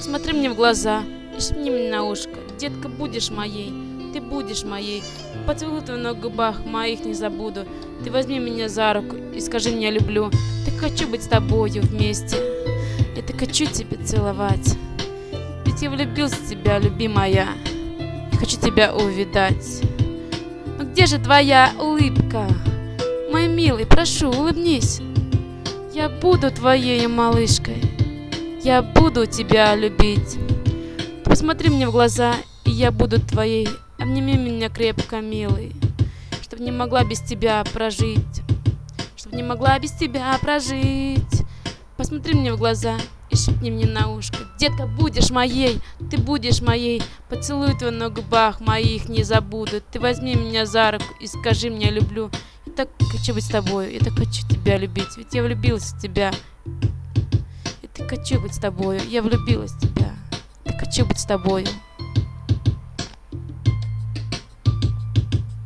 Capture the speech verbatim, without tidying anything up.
Посмотри мне в глаза и шепни мне на ушко: детка, будешь моей, ты будешь моей. Поцелуй твой на губах, моих не забуду. Ты возьми меня за руку и скажи мне: люблю. Так хочу быть с тобою вместе, я так хочу тебя целовать. Ведь я влюбился в тебя, любимая, я хочу тебя увидать. Но где же твоя улыбка? Мой милый, прошу, улыбнись. Я буду твоей малышкой, я буду тебя любить. Ты посмотри мне в глаза, и я буду твоей. Обними меня крепко, милый, чтоб не могла без тебя прожить, чтоб не могла без тебя прожить. Посмотри мне в глаза и шепни мне на ушко: детка, будешь моей, ты будешь моей. Поцелуй твой на губах, моих не забуду. Ты возьми меня за руку и скажи мне: люблю. Я так хочу быть с тобою, я так хочу тебя любить. Ведь я влюбилась в тебя, я так хочу быть с тобою, я влюбилась в тебя, я так хочу быть с тобою.